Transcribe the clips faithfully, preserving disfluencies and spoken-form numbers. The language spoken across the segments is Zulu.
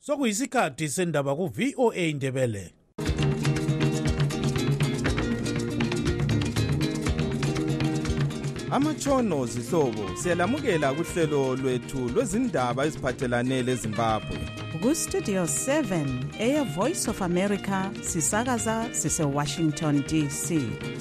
Sokuyisikhathi sendaba ku V O A Ndebele. Amatshono zihlobo siyalamukela kuhlelo lwethu lwezindaba eziphathelane leZimbabwe. Ku Studio seven Air Voice of America sisakaza sise Washington D C.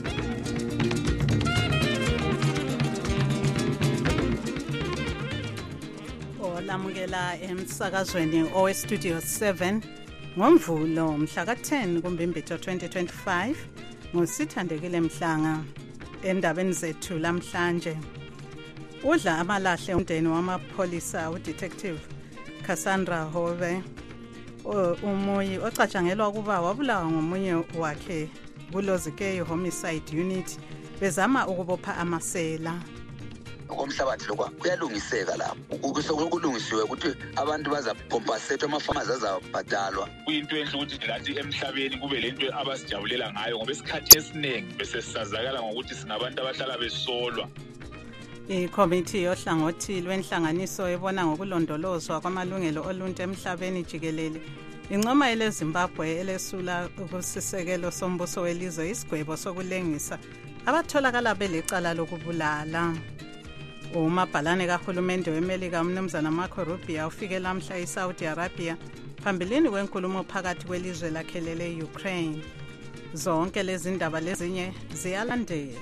Olamukela emsakazweni owe Studio seven ngomvulo mhla ka ten kuMbimbithi twenty twenty-five ngosithandekile Mhlanga. Endabeni zethu lamhlanje udla amalahle umndeni wamapholisa uDetective Cassandra Hove umuyi ocatshangelwa ukuba wabulawa ngomunye wakhe kuLozikeyi Homicide Unit bezama ukubopha amasela. Komhlabathi lokho kuyalungiseka lapho ukusokulungisiwe ukuthi abantu bazacompensate amafamazi azabhadalwa. Kuyinto enhle ukuthi lathi emhlabeni kube lento abasijabulela ngayo ngoba isikhathi esiningi bese sisazakala ngokuthi sinabantu abahlala besolwa. iCommittee yohlangothi lwenhlanganiso ebona ngokulondolozwa kwamalungelo oluntu emhlabeni jikelele incoma eleZimbabwe elesula ukusisekelo sombuso welizwe isigwebo sokulengisa abatholakala belecala lokubulala. Umabhalane kahulumende weMelika umnumzana Marco Rubio ufike lamhla eSaudi Arabia phambilini kwenkulumo phakathi kwelizwe lakhe le-Ukraine. Zonke lezi ndaba lezinye ziyalandela.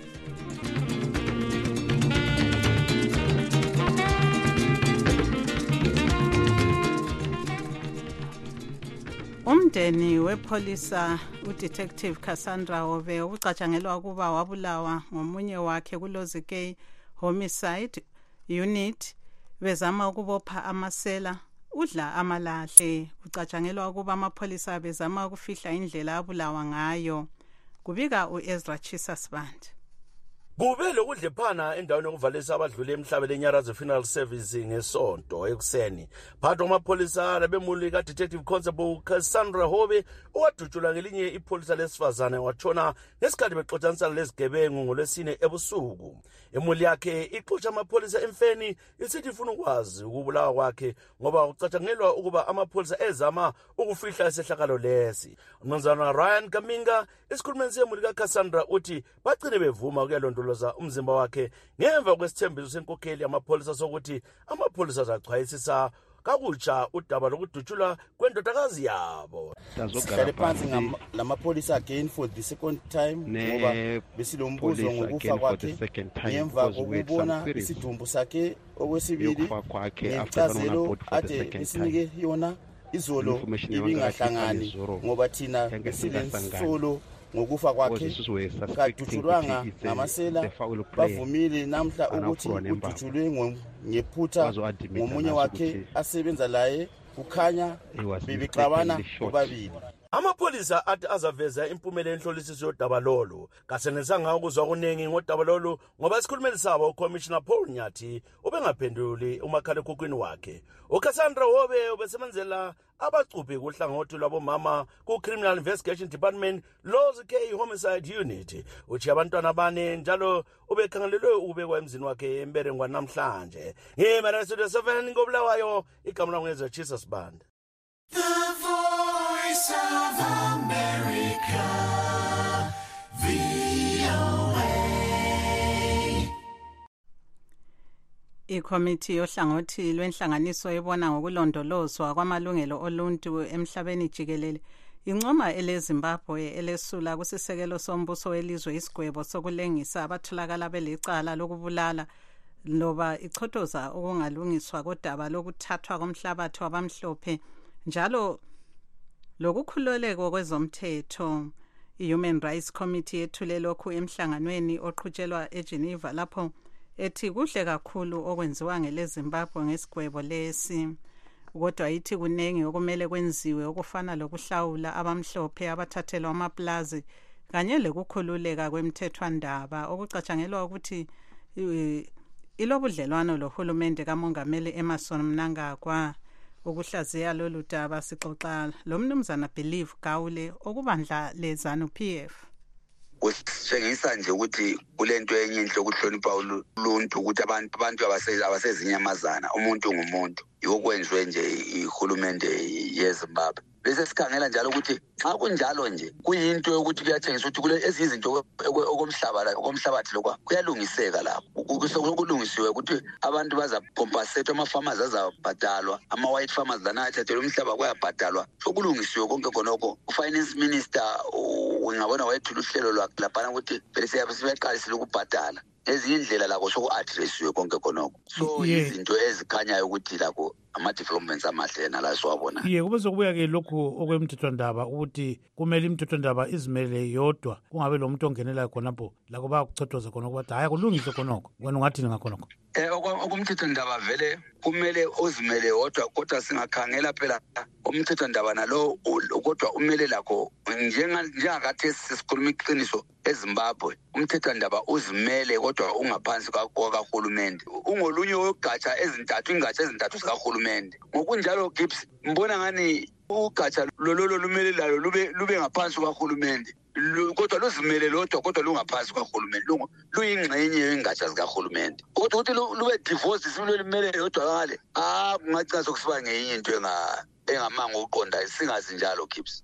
Umndeni wepholisa uDetective Cassandra Hove ucatshangelwa ukuba wabulawa ngomunye wakhe kuLozikeyi Homicide Unit bezama ukubopha amasela udla amalahle. Kucatshangelwa ukuba amapholisa bezama ukufihla indlela abulawa ngayo. Kubika uEzra Chisasband. Kube lokudlephana endaweni yokuvalisa abadlule emhlabeni eNyarazo Funeral Service ngesonto ekuseni. Phakathi kwamapholisa labemuli kaDetective Constable Cassandra Hove owadutshulwa ngelinye ipholisa lesifazane watshona ngesikhathi bexoxanisa lezigebengu ngolwesine ebusuku. Emuli yakhe ixoxa amapholisa emfeni isithi ifuna ukwazi ukubulawa kwakhe ngoba ucatshangelwa ukuba amapholisa ezama ukufihla isehlakalo lesi. Umnumzana Ryan Kaminga isikhulumeni semuli kaCassandra uthi bagcine bevuma ukuyalondoloza umzimba wakhe ngemva kwesithembiso senkokheli amapholisa sokuthi amapholisa azachwayisisa kakutsha udaba lokudutshulwa kwendodakazi yabo. Sihlale phansi lamapholisa again for the second time ngoba besilombuzo ngokufa kwakhe ngemva kokubona isidumbu sakhe okwesibili ngencazelo ade besinike yona izolo ibingahlangani ngoba thina besilensolo ngokufa kwakhe kadutshulwanga ngamasela bavumile namhla ukuthi udutshulwe ngephutha ngomunye wakhe asebenza laye kukhanya bebexabana bobabili. Amapholisa athi azaveza impumela enhlolisiso yodaba lolu kasenesanga ukuzwa kuningi ngodaba lolu ngoba isikhulumeli sabo uCommissioner Paul Nyathi ubengaphenduli umakhalekhukhwini wakhe. uCassandra Hove ubesebenzela abacuphi kuhlangothi lwabomama ku-Criminal Investigation Department Lozikeyi Homicide Unit uthi abantwana bane njalo ubekhangelelwe ubekwa emzini wakhe emberengwa namhlanje. Ngimana Studio seven ngobulawayo igama lami ngezwe Jesus Band. The Voice of America, V O A. iCommittee yohlangothi lwenhlanganiso ebona ngokulondolozwa kwamalungelo oluntu emhlabeni jikelele incoma eleZimbabwe elesula kusisekelo sombuso welizwe isigwebo sokulengisa abatholakala belecala lokubulala loba ichothoza okungalungiswa kodaba lokuthathwa komhlabathi wabamhlophe njalo lokukhululeka kwezomthetho. iHuman Rights Committee yethule lokhu emhlanganweni oqhutshelwa eGeneva lapho ethi kuhle kakhulu okwenziwa ngeleZimbabwe ngesigwebo lesi kodwa ithi kunengi okumele kwenziwe okufana lokuhlawula abamhlophe abathathelwa amaplazi kanye lokukhululeka kwemthethwandaba okucatshangelwa ukuthi ilobudlelwano lohulumende kaMongameli Emmerson Mnangagwa. Ukuhlaziya lolu daba sixoxa lo mnumzana Believe Gawule okubandla leZANU P F. usitshengisa nje ukuthi kulento enye inhle ukuhlonipha uluntu ukuthi abantu abantu abasezinyamazana umuntu ngumuntu yokwenziwe nje ihulumende yeZimbabwe. Bese sikhangela njalo ukuthi xa kunjalo nje kuyinto yokuthi kuyatshengisa ukuthi kule ezizinto okomhlaba la okomhlabathi lokho kuyalungiseka lapho sokulungisiwe ukuthi abantu bazacompensate ama-farmers azabhadalwa ama-white farmers lana athathela umhlaba kuyabhadalwa sokulungisiwe konke khonokho. U-finance minister ngabona wayethula uhlelo laphana ukuthi vele siyaqalisile ukubhadala ezinye indlela lakho soku-addressiwe konke khonokho. So izinto ezikhanyayo ukuthi lakho ama-developments amahle nala siwabona. Ye kube sokubuya-ke lokhu okwemthethwandaba ukuthi kumele imthethwandaba izimele yodwa kungabe lo muntu ongenelayo khonapho lakho bayakuchothoza khonokho bathi hhayi akulungiswe khonokho. Wena ungathini ngakhonokho? Eh okumthethwandaba vele kumele uzimele yodwa kodwa singakhangela phela umthethwandaba nalo kodwa umele lakho njengakathi sisikhuluma iqiniso eZimbabwe umthethwandaba uzimele kodwa ungaphansi kahulumende ungolunye wegatsha ezintathu ingatsha ezintathu zikahulumende. Ngokunjalo Gibbs mbona ngani ugatsha lololo lumele lalo lube lube ngaphansi kahulumende kodwa luzimele lodwa kodwa lungaphansi kahulumende luyingxenye yengatsha zikahulumende kodwa ukuthi lube divorce sibe limele lodwa ngale ah kungacaca sokusiba ngenye into enga engamanga uqonda singazi njalo Gibbs.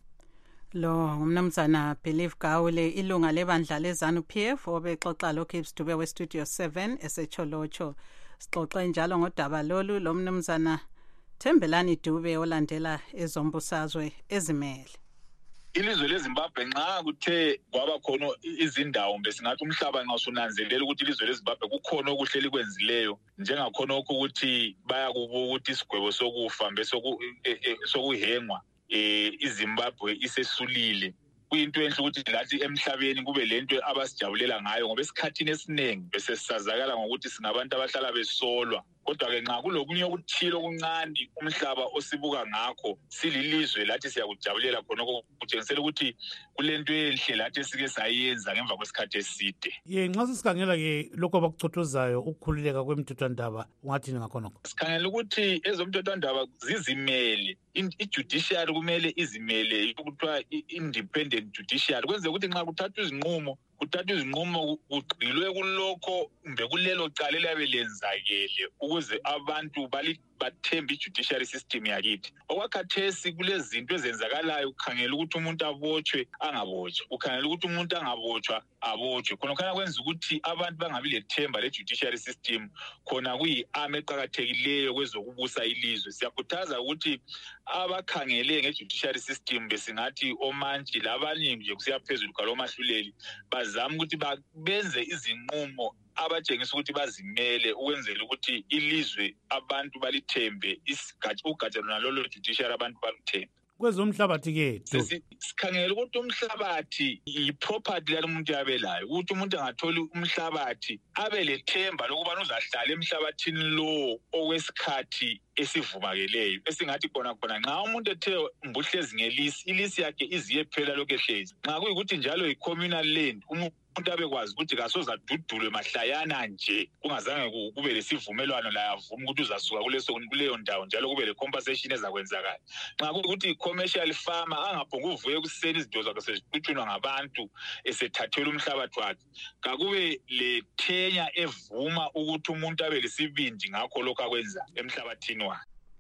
Lo ngumnumzana Believe Gawule ilunga lebandla lezanu P F obexoxa lo Gibbs Dube we Studio seven esecholocho. Sixoxe njalo ngodaba lolu lo mnumzana Thembelani Dube olandela ezombusazwe ezimele. Ilizwe leZimbabwe nxa kuthe kwaba khona izindawo besingathi umhlaba nxa usunanzelela ukuthi ilizwe leZimbabwe kukhona okuhleli kwenzileyo njengakhona ukuthi baya kubo ukuthi isigwebo sokufa bese sokuhengwa eh iZimbabwe isesulile. Kuyinto enhle ukuthi lathi emhlabeni kube lento abasijabulela ngayo ngoba esikhathini esiningi bese sisazakala ngokuthi singabantu abahlala besolwa. Kodwa ke nxa kulokunye okuthile okuncane umhlaba osibuka ngakho sililizwe lathi siyakujabulela khona okutshengisela ukuthi kulento enhle lathi esike sayenza ngemva kwesikhathi eside. Ye nxa sikhangela ke lokho abakuchothozayo ukukhululeka kwemthethwandaba ungathini ngakhonokho? Sikhangela ukuthi ezomthethwandaba zizimele i-judiciary kumele izimele ukuthiwa independent judiciary kwenze ukuthi nxa kuthathwa izinqumo kuthathwa izinqumo kugqilwe kulokho kumbe kulelo cala eliyabe lenzakele ukuze abantu bali bathemba i-judiciary system yakithi. Okwakhathesi kulezinto ezenzakalayo ukhangela ukuthi umuntu abotshwe angabotshwa ukhangela ukuthi umuntu angabotshwa abotshwe khona khona kwenza ukuthi abantu bangabi lethemba le-judiciary system khona kuyi-arm eqakathekileyo kwezokubusa ilizwe. Siyakhuthaza ukuthi abakhangele nge-judiciary system besingathi omantshi labaningi nje kusiya phezulu kwalomahluleli bazama ukuthi benze izinqumo abatshengisa ukuthi bazimele ukwenzela ukuthi ilizwe abantu balithembe ugatsha lona lolo judiciary abantu baluthembe. Kwezomhlabathi ke sikhangela ukuthi umhlabathi i-property yalo muntu yabelayo ukuthi umuntu angatholi umhlabathi abe lethemba lokuba uzahlala emhlabathini lo okwesikhathi esivumakeleyo esingathi khona khona nxa umuntu ethe mbuhlezi ngelisi ilisi yakhe iziye phela lokho ehlezi nxa kuyikuthi njalo i-communal land umuntu abekwazi ukuthi kasozadudulwe mahlayana nje kungazange kube lesivumelwano la yavuma ukuthi uzasuka kuleso kuleyo ndawo njalo kube le compensation ezakwenzakala. Nxa kuyikuthi commercial farmer angaphonga uvuye kuseni izinto zakhe seziquthunwa ngabantu esethathela umhlabathi wakhe kakube le thenya evuma ukuthi umuntu abe lesibindi ngakho lokho akwenza emhlabathini wakhe.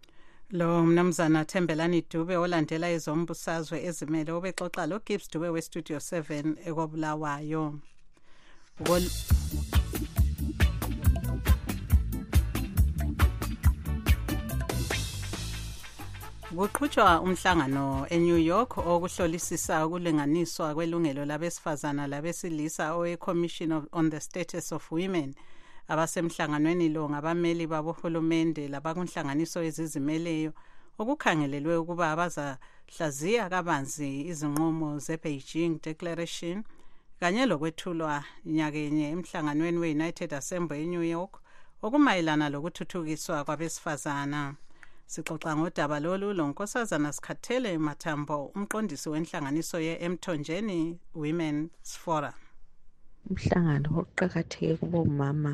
Lo mnumzana Thembelani Dube olandela ezombusazwe ezimele obexoxa lo Gibbs Dube we Studio seven ekobulawayo. Kuqhutshwa umhlangano eNew York okuhlolisisa ukulinganiswa kwelungelo labesifazana labesilisa owe-Commission on the Status of Women. Abasemhlanganweni lo ngabameli babohulumende labakunhlanganiso ezizimeleyo okukhangelelwe ukuba abazahlaziya kabanzi izinqumo ze-Beijing Declaration kanye lokwethulwa nyakenye emhlanganweni we-United Assembly eNew York okumayelana lokuthuthukiswa kwabesifazana. Sixoxa ngodaba lolu lonkosazana Sikhathele Mathambo umqondisi wenhlanganiso ye-Emthonjeni Women's Forum. Umhlangano oqhakatheke kubomama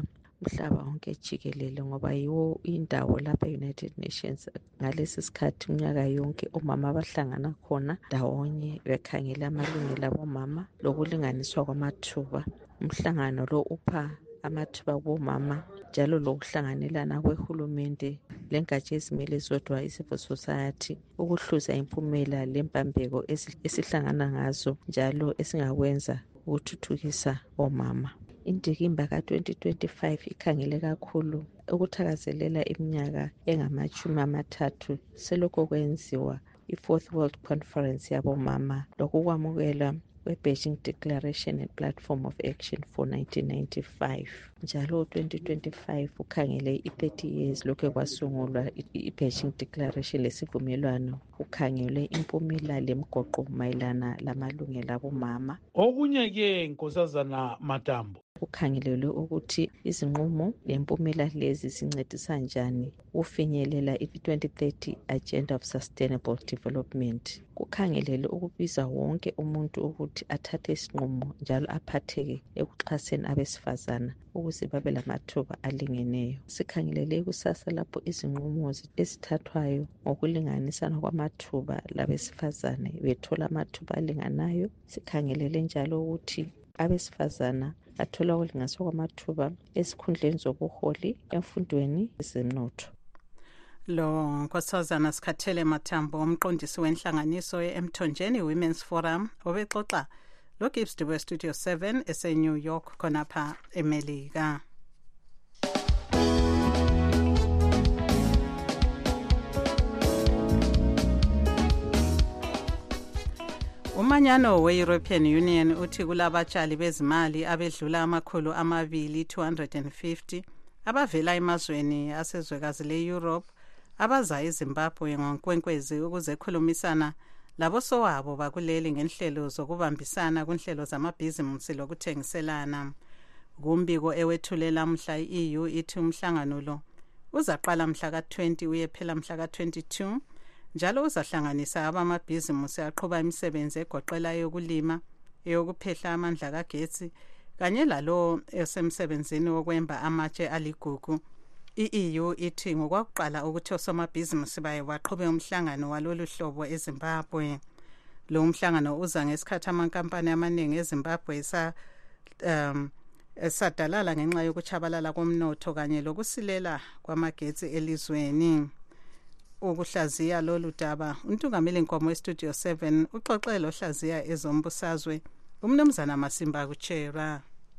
umhlaba wonke jikelele ngoba yiwo indawo lapha e-United Nations ngalesi sikhathi unyaka yonke omama abahlangana khona ndawonye bekhangela amalungelo abomama lokulinganiswa kwamathuba. Umhlangano lo upha amathuba kubomama njalo lokuhlanganelana kwehulumende lengatsha ezimele zodwa i-civil society ukuhluza impumela lempambeko esihlangana ngazo njalo esingakwenza ukuthuthukisa omama. Indikimba ka twenty twenty-five ikhangele kakhulu ukuthakazelela iminyaka engamachumi amathathu selokho kwenziwa i-Fourth World Conference yabomama lokukwamukela kwe-Beijing Declaration and Platform of Action for nineteen ninety-five. Njalo twenty twenty-five ukhangele i-thirty years lokho kwasungulwa i-Beijing Declaration lesivumelwano ukhangelwe impumela lemgoqo mayelana lamalungelo abomama. Okunye ke Nkosazana Matambo kukhangelelwe ukuthi izinqumo lempumela lezi zincedisa njani ufinyelela i-twenty thirty Agenda of Sustainable Development. Kukhangelelwe ukubiza wonke umuntu ukuthi athathe isinqumo njalo aphatheke ekuxhaseni abesifazana ukuze babe lamathuba alingeneyo. Sikhangelele ikusasa lapho izinqumo ezithathwayo ngokulinganisana kwamathuba labesifazane bethola amathuba alinganayo. Sikhangelele njalo ukuthi abesifazana athola ukulinganiswa kwamathuba esikhundleni zobuholi emfundweni ezemnotho. Lo Nkosazana Sikhathele Matambo umqondisi wenhlanganiso ye-Emthonjeni Women's Forum obexoxa lo Gibbs Dube Studio seven ese New York khonapha eMelika. Umanyano we-European Union uthi kulabatshali bezimali abedlula amakhulu amabili two hundred fifty abavela emazweni asezwekazi le-Europe abaza eZimbabwe ngonkwenkwezi ukuze khulumisana labo sowabo bakuleli ngenhlelo zokubambisana kunhlelo zamabhizimusi lokuthengiselana. Kumbiko ewethulela mhla i-E U ithi umhlangano lo uzaqala mhla ka twenty uyephela mhla ka twenty-two njalo uzahlanganisa abamabhizimusi aqhuba imisebenzi egoqela yokulima, eyokuphehla amandla kagetsi kanye lalo esemsebenzini wokwemba amatshe aligugu. I-E U ithi ngokwakuqala ukuthi osomabhizimusi baye baqhube umhlangano walolu hlobo eZimbabwe. Lo mhlangano uza ngesikhathi amankampani amaningi eZimbabwe esa um esadalala ngenxa yokuchabalala komnotho kanye lokusilela kwamagetsi elizweni. Ukuhlaziya lolu daba untungameli Nkomo we-Studio seven uxoxelo hlaziya ezombusazwe umnumzana Masimba kuchera.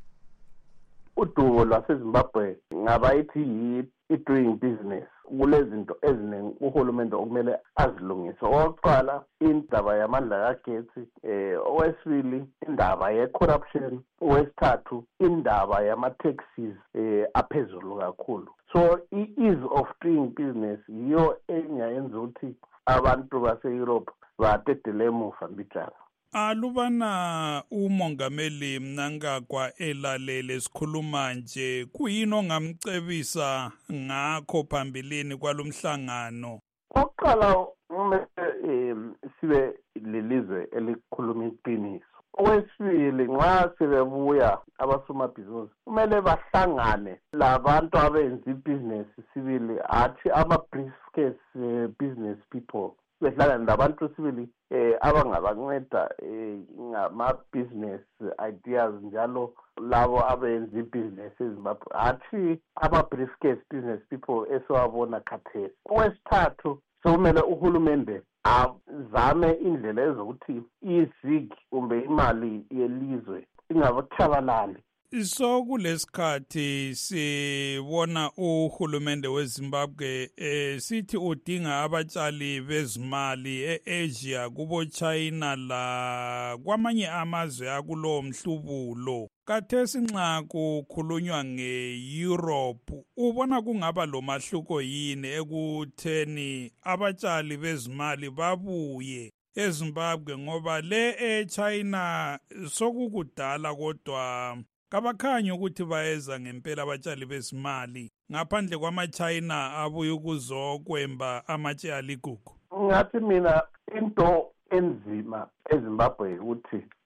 Udumo lwaseZimbabwe ngabayithi i-doing business kulezinto eziningi uhulumende okumele azilungise. Okokuqala indaba yamandla kagetsi, eh owesibili indaba ye-corruption, owesithathu indaba yama-taxes eh aphezulu kakhulu. So i-ease of doing business yiyo engayenza ukuthi abantu base-Europe badedele emuva mbijana. Alubana umongameli Mnangagwa elalele sikhuluma nje kuyini ongamcebisa ngakho phambilini kwalomhlangano? Oqala umele sibe lelizwe elikhuluma iqiniso. Okwesibili nxa sebebuya abasomabhizinisi kumele bahlangane labantu abenza ibhizinesi sibili athi ama-briefcase business people behlangane labantu sibili eh abangabanceda ngama-business ideas njalo labo abenza ibhizinesi eZimbabwe athi ama-briefcase business people esiwabona khathesi. Okwesithathu sokumele uhulumende azame indlela ezokuthi izigi kumbe imali yelizwe ingabachabalali. So kulesikhathi sibona uhulumende weZimbabwe eh sithi udinga abatshali bezimali eAsia kubo China la kwamanye amazwe akulo mhlubulo. Kathesi nxa kukhulunywa nge-Europe ubona kungaba lo mahluko yini ekutheni abatshali bezimali babuye eZimbabwe ngoba le eChina sokukudala kodwa kabakhanyi ukuthi bayeza ngempela abatshali bezimali ngaphandle kwama-China abuye ukuzokwemba amatshe aligugu. Ngathi mina into enzima eZimbabwe ukuthi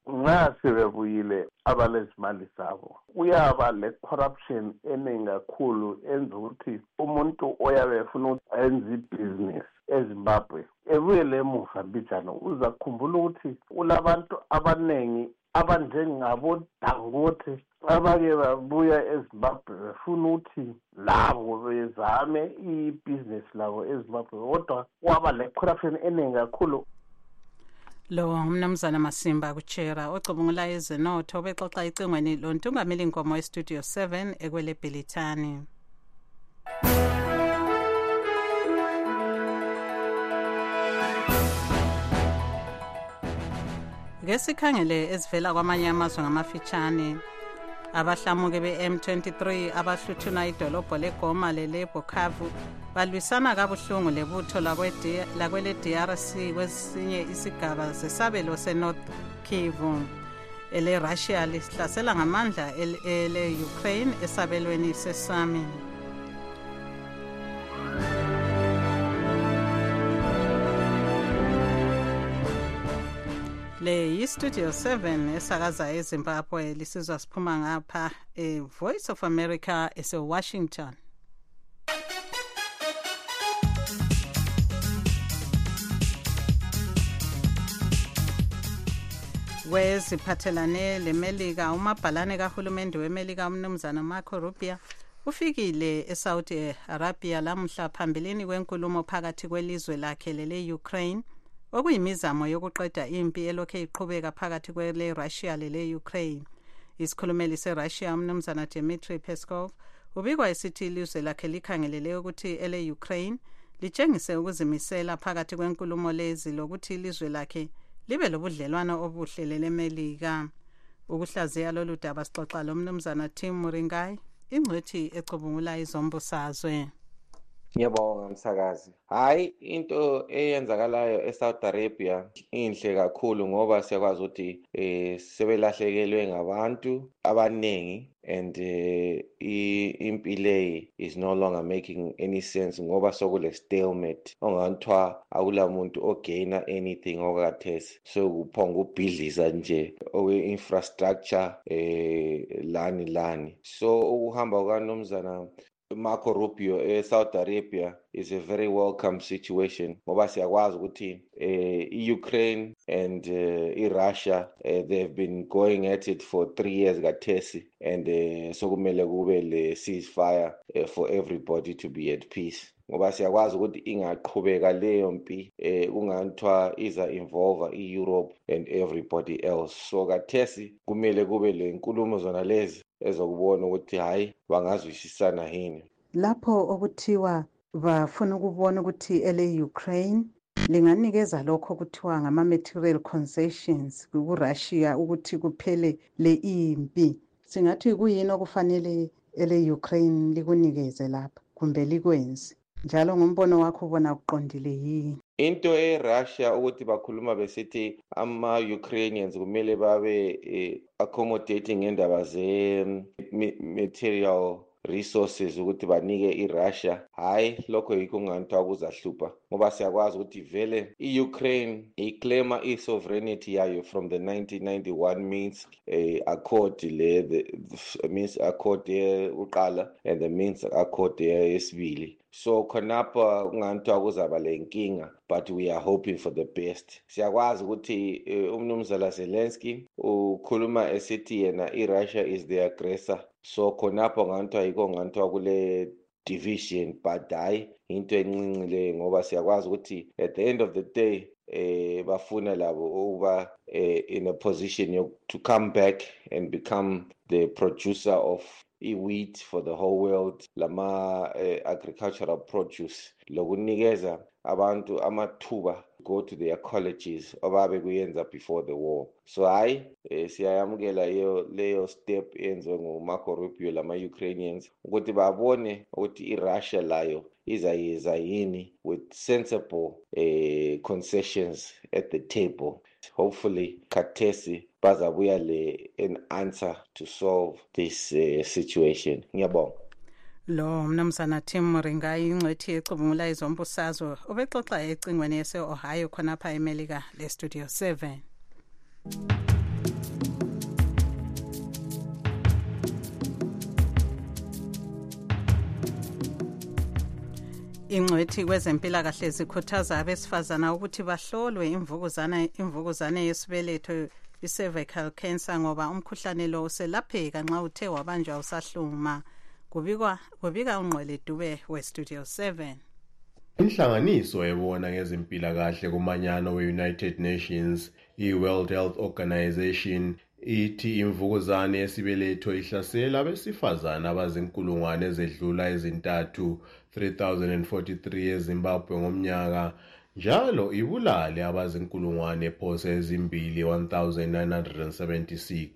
nxa sebebuyile abalezimali zabo uyaba le-corruption eningi kakhulu enza ukuthi umuntu oyabe efuna ukuthi ayenze ibhizinisi eZimbabwe ebuyele emuva mbijana uza kukhumbula ukuthi ulabantu abaningi abanjengabo Dangote abake babuya eZimbabwe befuna ukuthi labo bezame ibhizinisi labo eZimbabwe kodwa kwaba le-corruption eningi kakhulu. Lo umnumzana Masimba kuchera ocubungula ezenotho bexoxa icingweni lontungameli inkomo estudio seven ekwele Bhelithani. Ngesikhangele ezivela kwamanye amazwe ngamafitshane abahlamuke be-M twenty-three abahluthuna idolobho leGoma leleBukavu balwisana kabuhlungu lebutho lakwele D R C kwesinye isigaba sesabelo seNorth Kivu. Ele Russia lihlasela ngamandla ele Ukraine esabelweni sesami. Le yi-Studio seven esakaza eZimbabwe lisizwa siphuma ngapha e-Voice of America ese-Washington. Weziphathelane leMelika umabhalane kahulumende weMelika umnumzana Marco Rubio ufikile eSaudi Arabia lamhla phambilini kwenkulumo phakathi kwelizwe lakhe lele-Ukraine okuyimizamo yokuqeda impi elokhe iqhubeka phakathi kwele Russia lele Ukraine. Isikhulumeli seRussia umnumzana Dmitry Peskov ubikwa esithi ilizwe lakhe likhangelele ukuthi ele Ukraine litshengise ukuzimisela phakathi kwenkulumo lezi lokuthi ilizwe lakhe libe lobudlelwano obuhle leMelika. Ukuhlaziya lolu daba sixoxa lomnumzana Tim Muringai ingcwethi ecubungula izombusazwe. Ngiyabonga msakazi. Hayi into eyenzakalayo eSaudi Arabia inhle kakhulu ngoba siyakwazi ukuthi eh sebelahlekelwe ngabantu abanengi and uh, impilo is no longer making any sense ngoba sokule stalemate onganthwa akula muntu ogaina anything okathesi so kuphonga ubhidliza nje owe infrastructure eh lani lani so ukuhamba kwanomzana Marco Rubio eh Saudi Arabia is a very welcome situation ngoba siyakwazi ukuthi eh Ukraine and uh, Russia uh, they've been going at it for three years kathesi and uh, so kumele kube le ceasefire uh, for everybody to be at peace ngoba siyakwazi ukuthi ingaqhubeka leyo mpi eh kunganthwa iza involve iEurope and everybody else so kathesi kumele kube le nkulumo zona lezi ezokubona ukuthi hayi bangazwisisana yini lapho okuthiwa bafuna ukubona ukuthi ele Ukraine linganikeza lokho kuthiwa ngama material concessions ku Russia ukuthi kuphele le impi singathi kuyini okufanele ele Ukraine likunikeze lapha kumbe likwenze njalo ngombono wakho ubona kuqondile yini into eRussia ukuthi bakhuluma besithi ama Ukrainians kumele babe eh, accommodating endaba ze material resources ukuthi banike iRussia hayi lokho yikho nganthwa kuzahlupha ngoba siyakwazi ukuthi vele iUkraine iclaima isovereignty yayo from the nineteen ninety-one Minsk eh, accord le the, the Minsk accord uqala and the Minsk accord yesibili so khonapha ungantwa kuzaba lenkinga but we are hoping for the best siyakwazi ukuthi uh, umnumzana Zelensky ukhuluma esithi yena iRussia is the aggressor so khonapha ngantwa yiko ngantwa kule division but hayi into encinci ngoba siyakwazi ukuthi at the end of the day eh bafuna labo uba eh, in a position to come back and become the producer of i-wheat for the whole world lama eh, agricultural produce lokunikeza abantu amathuba go to their colleges obabe kuyenza before the war so hayi eh, siyayamukela leyo leyo step yenziwe nguMarco Rubio lama Ukrainians ukuthi babone ukuthi iRussia layo izayiza yini with sensible eh, concessions at the table hopefully kathesi bazabuya le an answer to solve this uh, situation ngiyabonga lo mnumzana Tim Muringai ingcwethi ecubungula izombusazwe ubexoxa ecingweni ese Ohio khonapha eMelika le Studio seven. Ingcwethi kwezempilakahle zikhuthaza abesifazana ukuthi bahlolwe imvukuzane imvukuzane yesibeletho i-cervical cancer ngoba umkhuhlane lo uselapheka nxa uthe wabanjwa usahluma. Kubikwa kubika uNgqwele Dube we-Studio seven. Inhlanganiso ebona ngezempilakahle kumanyano we-United Nations, i-World Health Organization, ithi imvukuzane yesibeletho ihlasela abesifazana abazinkulungwane ezedlula ezintathu three thousand forty-three eZimbabwe ngomnyaka, njalo ibulale abazinkulungwane phose ezimbili one thousand nine hundred seventy-six.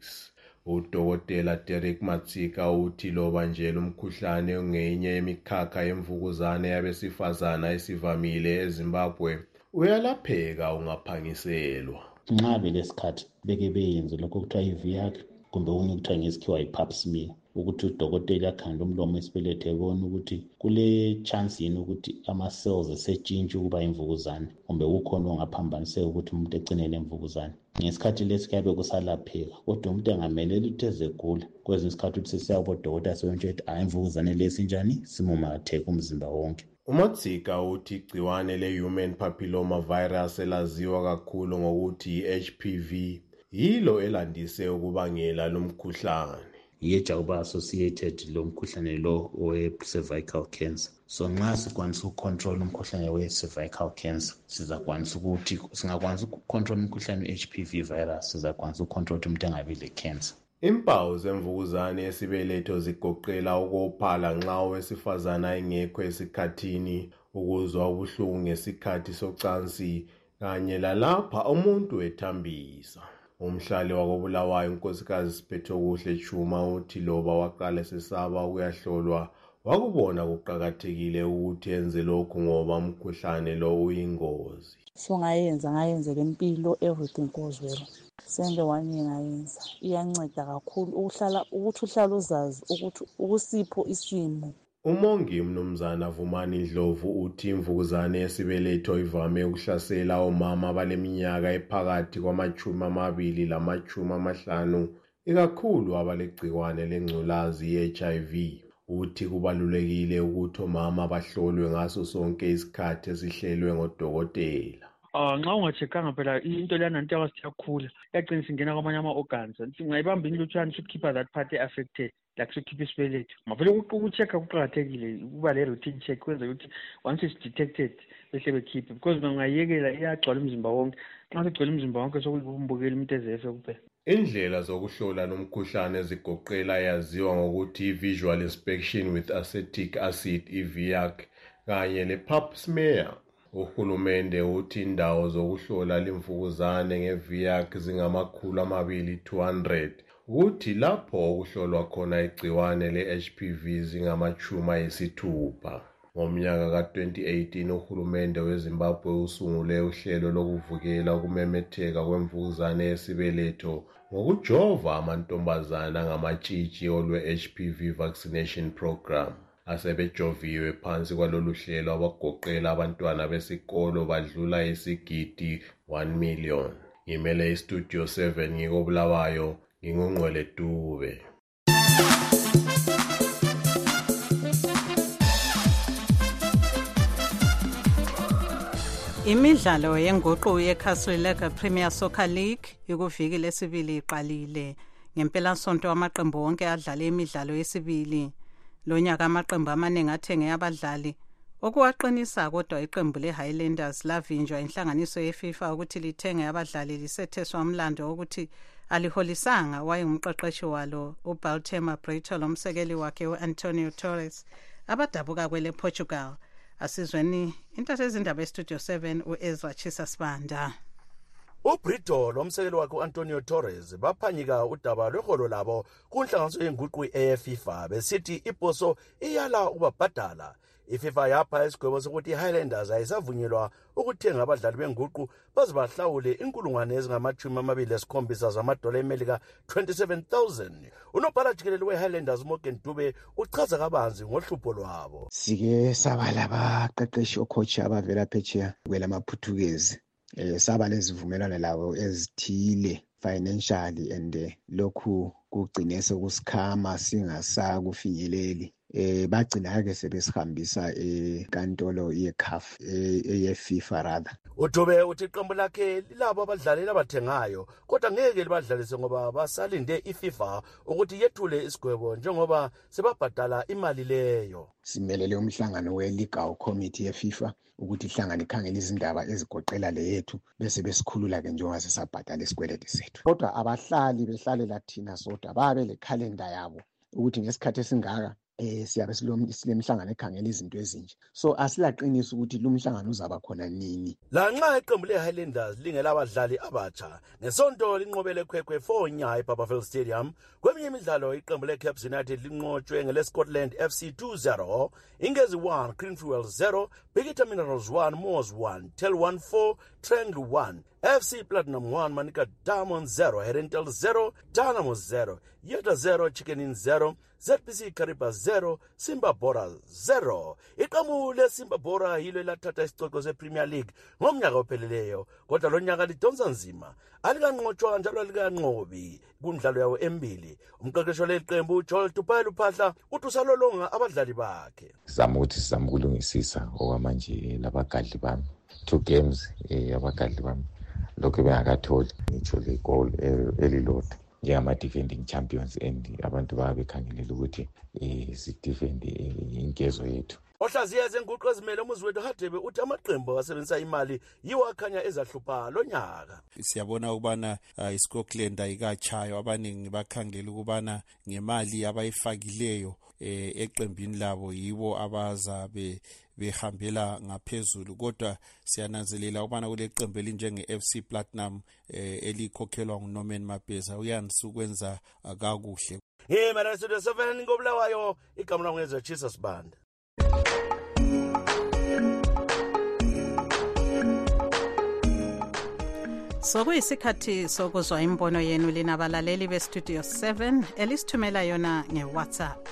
Udokotela Derek Matsika uthi loba nje umkhuhlane ungenye yemikhakha yemvukuzane yabesifazana esivamile eZimbabwe, uyalapheka ungaphangiselwa. Nxa belesikhathi beke beyenze lokho kuthiwa i-V I C kumbe okunye kuthiwa ngesikhiwa i-pap smear, ukuthi udokotela akhanda umlomo wesibeletho ebone ukuthi kule chance yini ukuthi ama-cells esetshintshwe ukuba imvukuzane kumbe kukhona ongaphambaniseka ukuthi umuntu egcinele imvukuzane. Ngesikhathi lesi kuyabe kusalapheka, kodwa umuntu engameleli ukuthi ezegula kwezinye isikhathi ukuthi sesiyabodokotela sebontshe ukuthi hayi imvukuzane lesi njani simumatheka umzimba wonke. uMatsika uthi igciwane le-human papilloma virus elaziwa kakhulu ngokuthi i-H P V yilo elandise ukubangela lomkhuhlane. Yeja uba associated lo mkhuhlane lo we-cervical cancer. So nxa sikwanisa ukucontrol umkhuhlane we-cervical cancer, sizakwanisa ukuthi singakwanisa ukucontrol umkhuhlane we-H P V virus, sizakwanisa ukucontrol ukuthi umuntu engabi le-cancer. Impawu zemvukuzane yesibeletho zigoqela ukophala nxa owesifazana engekho esikhathini, ukuzwa ubuhlungu ngesikhathi socansi, kanye lalapha umuntu ethambisa. Umhlali wakobulawayo unkosikazi Siphethokuhle Chuma uthi loba waqala sesaba ukuyahlolwa, wakubona kuqakathekile ukuthi enze lokhu ngoba umkhuhlane lo uyingozi. So ngayenza ngayenza lempilo, everything goes well. Senge wanye ngayenza iyanceda kakhulu ukuhlala ukuthi uhlala uzazi ukuthi ukusipho isimo. Umongi Mnumzana Vumani Ndlovu uthi imvukuzane yesibeletho ivame ukuhlasela omama abaleminyaka ephakathi kwamachumi amabili lamachumi amahlanu, ikakhulu abalegciwane lengculazi i-H I V. Uthi kubalulekile ukuthi omama bahlolwe ngaso sonke isikhathi esihlelwe ngodokotela. Ah nxa ungachekanga phela into lana into yasiyakhula yaqinisa ingena kwamanye ama-organs ngayibamba inlutshwana should keep that part affected like should keep isibeletho. Mavele ukuchecka kuqakathekile kuba le routine check kwenza ukuthi once it's detected bese bekhiphe because bangayekela iyagcwala umzimba wonke. Nxa segcwala umzimba wonke sokumbukela umuntu ezefe kuphela. Indlela zokuhlola nomkhuhlane ezigoqela yaziwa ngokuthi visual inspection with acetic acid i-V I C kanye le-pap smear. Uhulumende uthi indawo zokuhlola limvukuzane nge-V I C zingamakhulu amabili two hundred. Uthi lapho okuhlolwa khona igciwane le-H P V zingamachuma ayisithupha. Ngomnyaka ka twenty eighteen uhulumende weZimbabwe usungule uhlelo lokuvukela ukumemetheka kwemvukuzane yesibeletho ngokujova amantombazana ngamatshitshi olwe-H P V vaccination program. Asebejoviwe phansi kwalolu hlelo abagoqela abantwana besikolo badlula isigidi one million. Ngimele iStudio seven ngikobulawayo, nginguNgqwele Dube. Imidlalo yenguqu yeKaslileka Premier Soccer League ikuviki lesibili iqalile. Ngempela sonto amaqembu wonke adlala imidlalo yesibili. Lonyaka amaqembu amaningi athenge abadlali okuwaqinisa kodwa iqembu leHighlanders lavinjwa inhlanganiso yeFIFA ukuthi lithenge abadlali lisetheswa umlando ukuthi aliholisanga wayengumqeqeshi walo uBaltema Brito lomsekeli wakhe uAntonio Torres abadabuka kwele Portugal. Asizweni intathe ezindaba eStudio seven uEzra Chisa Sibanda. uBrito lomsekeli wakhe uAntonio Torres baphanyika udaba lweholo labo kunhlanganiso yenguqu eFIFA besithi iposo iyala ukubabhadala. iFIFA yapha isigwebo sokuthi iHighlanders ayisavunyelwa ukuthenga abadlali benguqu baze bahlawule inkulungwane ezingamachumi amabili esikhombisa zamadola eMelika twenty-seven thousand. Unobhala jikelele weHighlanders uMorgan Dube uchaza kabanzi ngohlupho lwabo. Sike saba labaqeqeshi ocoach abavela phetsheya kwelamaPhuthukezi. Eh saba lezivumelwano lawo ezithile financially and lokhu kugcine sokusikhama singasakufinyeleli eh bagcina ke sebesihambisa enkantolo ye-C A F eye-FIFA rather. uDube uthi iqembu lakhe lilabo abadlali abathengayo kodwa ngeke libadlalise ngoba basalinde iFIFA ukuthi yethule isigwebo njengoba sebabhadala imali leyo. Simelele umhlangano we-legal committee ye-FIFA ukuthi ihlangane ikhangele izindaba ezigoqela leyethu bese besikhulula ke njengoba sesabhadala isikweleti sethu. Kodwa abahlali behlalela thina sodwa babe le calendar yabo ukuthi ngesikhathi esingaka eh siyabe silemhlangano ekhangela izinto ezinje. So asilaqinisa ukuthi lumhlangano uzaba khona nini. Lanxa iqembu le-Highlanders lingela abadlali abatsha ngesonto linqobele khwekhwe four nya eBarberville Stadium. Kweminye imidlalo iqembu le-Caps United linqotshwe ngele-Scotland F C two zero, Ingezi one, Greenfield zero, Bigita Minerals one, Moors one, Tel one four, Triangle one, F C Platinum one, Manica Diamond zero, Herentel zero, Dynamo zero, Yeta zero, Chicken Inn zero, Z P C Kariba zero, Simba Bora zero. Iqembu le-Simba Bora yilo elathatha isicoco se-Premier League ngomnyaka opheleleyo kodwa lo nyaka lidonsa nzima alikanqotshwa njalo alikanqobi kumdlalo yawo embili. Umqeqeshi waleli qembu Joel Tupaela Uphahla uthi usalolonga abadlali bakhe. Sizama ukuthi sizama ukulungisisa okwamanje labagadli bami two games eh abagadli bami lokho bengakatholi ngitsho le goal elilodwa njengama-defending champions and abantu babekhangelela ukuthi um sidefende inkezo yethu. Ohlaziya ezenguqu ezimele umuzi wethu Hadebe uthi amaqembu asebenzisa imali yiwo akhanya ezahlupha lo nyaka. Siyabona ukubana uh, iScotland ayikachayo abaningi bakhangela ukubana ngemali abayifakileyo eh, eqembini labo yibo abaza be behambela ngaphezulu kodwa siyananzelela ukubana kule qembu elinjenge F C Platinum eh, elikhokhelwa nguNorman Mabheza uyanisa ukwenza akakuhle. Hey mara Studio seven ngobulawayo igama lami ngezwe Jesus Band. Sokuyisikhathi sokuzwa imbono yenu lina balaleli beStudio seven elisithumela yona ngeWhatsApp.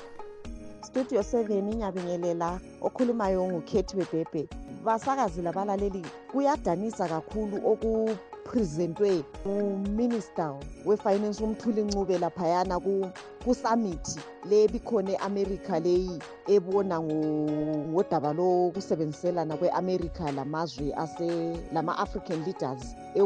Studio seven inyabingelela okhulumayo nguKhethi Bebhebhe. Basakazi labalaleli kuyadanisa kakhulu oku presentwe uMinister weFinance uMthuli Ncube laphayana ku ku summit le bikhona eAmerica leyi ebona ngodaba lo kusebenziselana kweAmerica lamazwe ase lama African leaders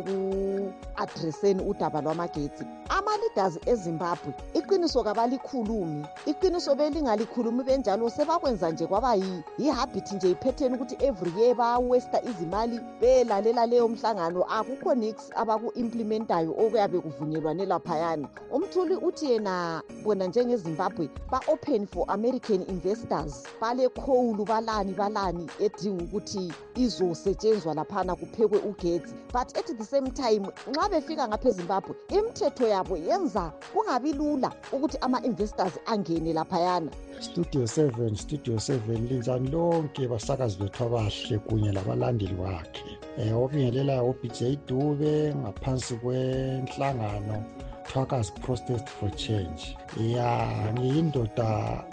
eku addresseni udaba lwamagetsi. Ama leaders eZimbabwe iqiniso kabalikhulumi iqiniso belingalikhulumi benjalo sebakwenza nje kwaba yi habit nje ipattern ukuthi every year ba waste izimali belalela leyo mhlangano akukho nix abaku implementayo okuyabe kuvunyelwane laphayana. Umthuli uthi yena bona njengeZimbabwe ba open for American investors bale khowulu balani balani edinga ukuthi izosetshenzwa laphana kuphekwe ugetsi but at the same time nxa befika ngapha eZimbabwe imithetho yabo yenza kungabi lula ukuthi ama investors angene laphayana. Studio seven Studio seven linjani lonke basakazi bethu abahle kunye labalandeli bakhe. Eh obingelela uB J Dube ngaphansi kwenhlangano Truckers Protest for Change. Ya ngiyindoda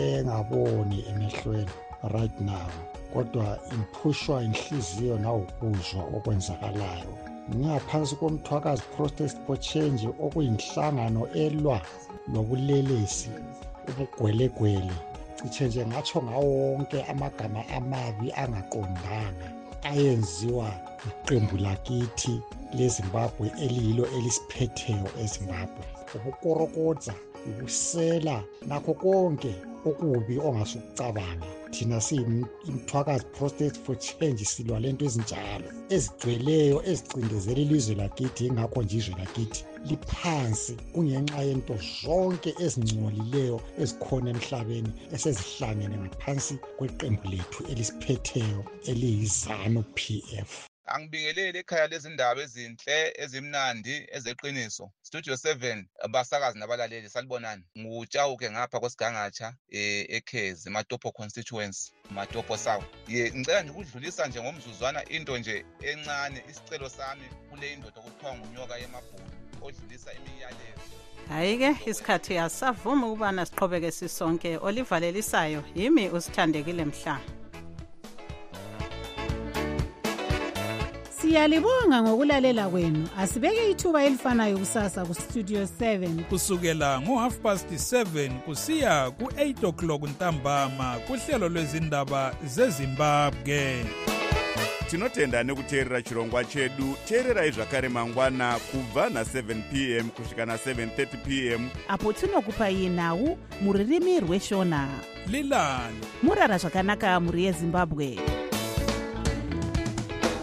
engaboni emehlweni right now kodwa imphushwa inhliziyo nawukuzwa okwenzakalayo. Ngaphansi komTruckers Protest for Change okuyinhlangano elwa nobulelesi ubugwelegwele cishe nje ngatsho ngawo wonke amagama amabi angaqondanga ayenziwa iqembu lakithi leZimbabwe eliyilo elisiphetheyo eZimbabwe. Ukukorokodza ukusela nakho konke okubi ongasukucabanga. Thina siyimTruckers Protest for Change silwa lento ezinjalo ezigcweleyo ezicindezela ilizwe lakithi ingakho nje izwe lakithi liphansi kungenxa yento zonke ezingcolileyo ezikhona emhlabeni esezihlangene ngaphansi kweqembu lethu elisiphetheyo eliyiZANU P F. Angibingelele ekhaya lezindaba ezinhle ezimnandi ezeqiniso. Studio seven abasakazi nabalaleli salibonani. Ngutshawuke ngapha kwesigangatsha eh eKhezi Matopo constituency Matopo South. Ye ngicela nje ukudlulisa nje ngomzuzwana into nje encane isicelo sami kule indoda okuthiwa nguNyoka yemabhulu odlulisa imiyalezo. Hayi-ke isikhathi asavuma ukubana siqhubeke sisonke olivalelisayo yimi usithandekile Mhla. Siyalibonga ngokulalela kwenu. Asibeke ithuba elifanayo kusasa ku Studio seven kusukela ngo half past seven kusiya ku eight o'clock ntambama kuhlelo lwezindaba zeZimbabwe. Tinotenda nekuteerera chirongwa chedu. Teererai zvakare mangwana kubva na seven p m kusvika na seven thirty p m apo tinokupai nhau muririmi rweshona. Lilani murara zvakanaka muri yeZimbabwe.